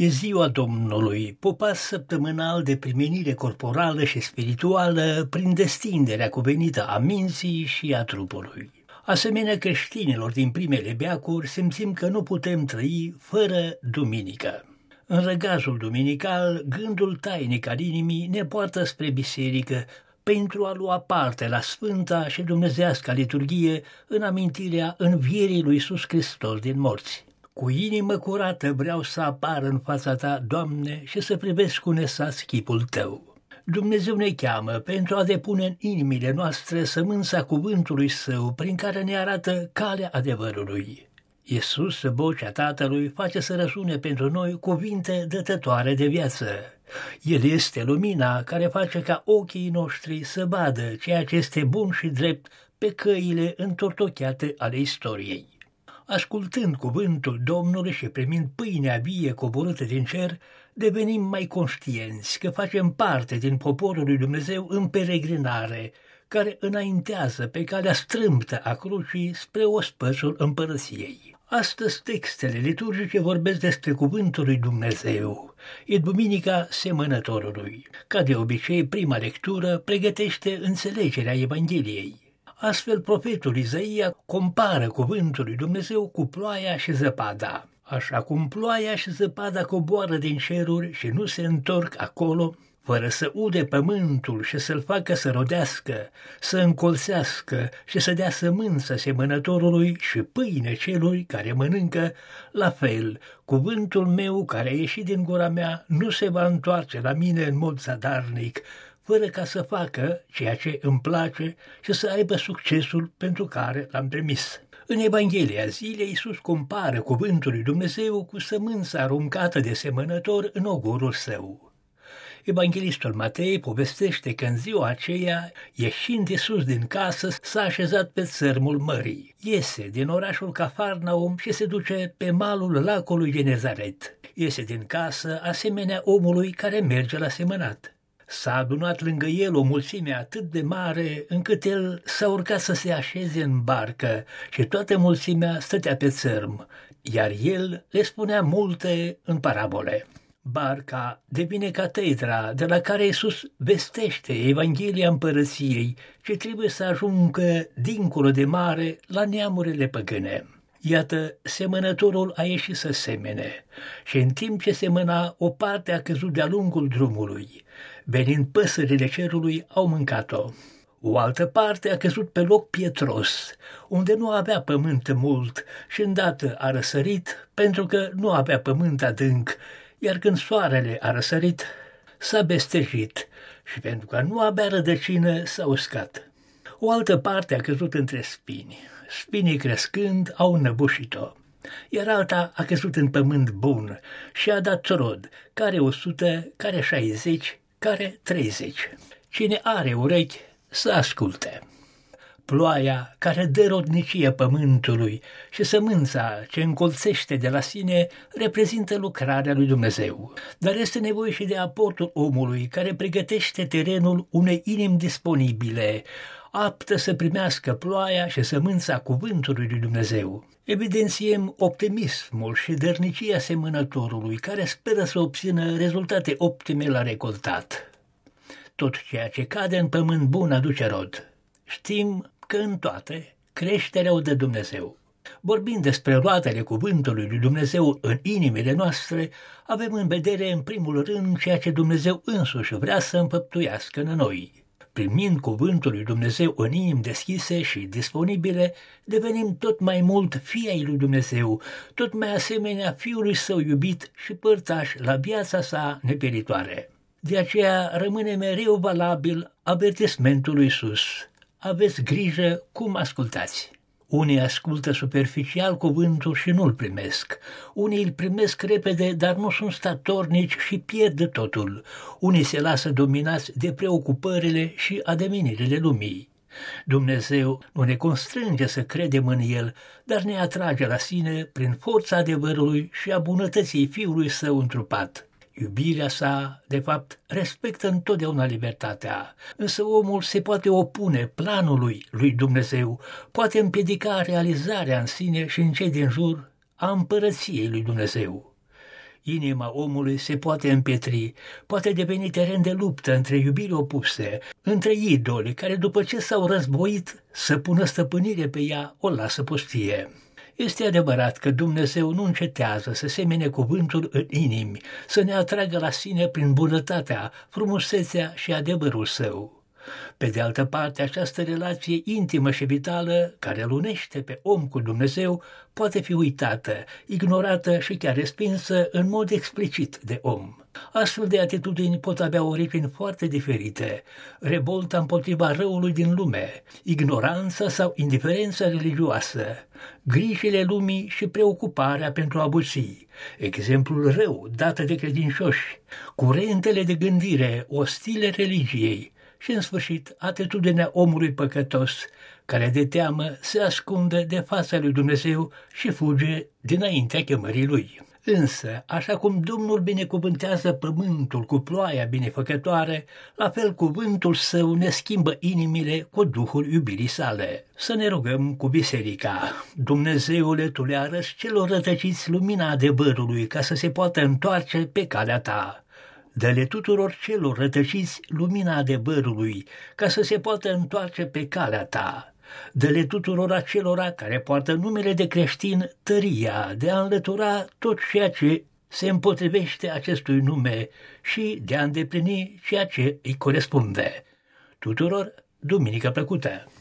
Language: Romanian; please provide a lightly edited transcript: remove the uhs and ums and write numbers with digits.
E ziua Domnului, popas săptămânal de primenire corporală și spirituală prin destinderea cuvenită a minții și a trupului. Asemenea creștinilor din primele veacuri, simțim că nu putem trăi fără duminică. În răgazul duminical, gândul tainic al inimii ne poartă spre biserică pentru a lua parte la sfânta și dumnezească liturghie în amintirea învierii lui Iisus Hristos din morți. Cu inimă curată vreau să apar în fața ta, Doamne, și să privesc cu nesas chipul tău. Dumnezeu ne cheamă pentru a depune în inimile noastre sămânța cuvântului său, prin care ne arată calea adevărului. Iisus, vocea Tatălui, face să răsune pentru noi cuvinte dătătoare de viață. El este lumina care face ca ochii noștri să vadă ceea ce este bun și drept pe căile întortocheate ale istoriei. Ascultând cuvântul Domnului și primind pâinea vie coborâtă din cer, devenim mai conștienți că facem parte din poporul lui Dumnezeu în peregrinare, care înaintează pe calea strâmtă a crucii spre ospățul împărăției. Astăzi textele liturgice vorbesc despre cuvântul lui Dumnezeu. E Duminica Semănătorului. Ca de obicei, prima lectură pregătește înțelegerea Evangheliei. Astfel, profetul Isaia compară cuvântul lui Dumnezeu cu ploaia și zăpada. Așa cum ploaia și zăpada coboară din ceruri și nu se întorc acolo, fără să ude pământul și să-l facă să rodească, să încolțească și să dea sămânță semănătorului și pâine celui care mănâncă, la fel, cuvântul meu care a ieșit din gura mea nu se va întoarce la mine în mod zadarnic, fără ca să facă ceea ce îmi place și să aibă succesul pentru care l-am trimis. În Evanghelia zilei, Iisus compară cuvântul lui Dumnezeu cu sămânța aruncată de semănător în ogorul său. Evanghelistul Matei povestește că în ziua aceea, ieșind Iisus din casă, s-a așezat pe țărmul mării. Iese din orașul Cafarnaum și se duce pe malul lacului Genezaret. Iese din casă asemenea omului care merge la semănat. S-a adunat lângă el o mulțime atât de mare încât el s-a urcat să se așeze în barcă și toată mulțimea stătea pe țărm, iar el le spunea multe în parabole. Barca devine catedra de la care Iisus vestește Evanghelia Împărăției ce trebuie să ajungă dincolo de mare la neamurile păgâne. Iată, semănătorul a ieșit să semene și în timp ce semăna, o parte a căzut de-a lungul drumului. Venind păsările cerului, au mâncat-o. O altă parte a căzut pe loc pietros, unde nu avea pământ mult și îndată a răsărit pentru că nu avea pământ adânc, iar când soarele a răsărit, s-a bestejit și pentru că nu avea rădăcină s-a uscat. O altă parte a căzut între spini. Spinii crescând au înnăbușit-o, iar alta a căzut în pământ bun și a dat rod, care 100, care 60, care 30. Cine are urechi să asculte. Ploaia care dă rodnicie pământului și sămânța ce încolțește de la sine reprezintă lucrarea lui Dumnezeu. Dar este nevoie și de aportul omului care pregătește terenul unei inimi disponibile, aptă să primească ploaia și sămânța cuvântului lui Dumnezeu. Evidențiem optimismul și dărnicia semănătorului care speră să obțină rezultate optime la recoltat. Tot ceea ce cade în pământ bun aduce rod. Știm că în toate creșterea o dă Dumnezeu. Vorbind despre roadele cuvântului lui Dumnezeu în inimile noastre, avem în vedere în primul rând ceea ce Dumnezeu însuși vrea să împăptuiască în noi. Primind cuvântul lui Dumnezeu în inimi deschise și disponibile, devenim tot mai mult fii ai lui Dumnezeu, tot mai asemenea Fiului Său iubit și părtaș la viața sa nepieritoare. De aceea rămâne mereu valabil avertismentul lui Iisus. Aveți grijă cum ascultați. Unii ascultă superficial cuvântul și nu-l primesc. Unii îl primesc repede, dar nu sunt statornici și pierd totul. Unii se lasă dominați de preocupările și ademenirile lumii. Dumnezeu nu ne constrânge să credem în El, dar ne atrage la sine prin forța adevărului și a bunătății Fiului Său întrupat. Iubirea sa, de fapt, respectă întotdeauna libertatea, însă omul se poate opune planului lui Dumnezeu, poate împiedica realizarea în sine și în cei din jur a împărăției lui Dumnezeu. Inima omului se poate împietri, poate deveni teren de luptă între iubiri opuse, între idoli care după ce s-au războit să pună stăpânire pe ea o lasă pustie. Este adevărat că Dumnezeu nu încetează să semene cuvântul în inimi, să ne atragă la sine prin bunătatea, frumusețea și adevărul său. Pe de altă parte, această relație intimă și vitală, care îl unește pe om cu Dumnezeu, poate fi uitată, ignorată și chiar respinsă în mod explicit de om. Astfel de atitudini pot avea origini foarte diferite: revolta împotriva răului din lume, ignoranța sau indiferența religioasă, grijile lumii și preocuparea pentru abuții, exemplul rău dat de credincioși, curentele de gândire ostile religiei, și, în sfârșit, atitudinea omului păcătos, care de teamă se ascunde de fața lui Dumnezeu și fuge dinaintea chemării lui. Însă, așa cum Domnul binecuvântează pământul cu ploaia binefăcătoare, la fel cuvântul său ne schimbă inimile cu Duhul iubirii sale. Să ne rugăm cu biserica. Dumnezeule, Tu le arăți celor rătăciți lumina adevărului ca să se poată întoarce pe calea Ta. Dă-le tuturor celor rătăciți lumina adevărului, ca să se poată întoarce pe calea Ta. Dă-le tuturor acelora care poartă numele de creștin tăria de a înlătura tot ceea ce se împotrivește acestui nume și de a îndeplini ceea ce îi corespunde. Tuturor, duminică plăcută!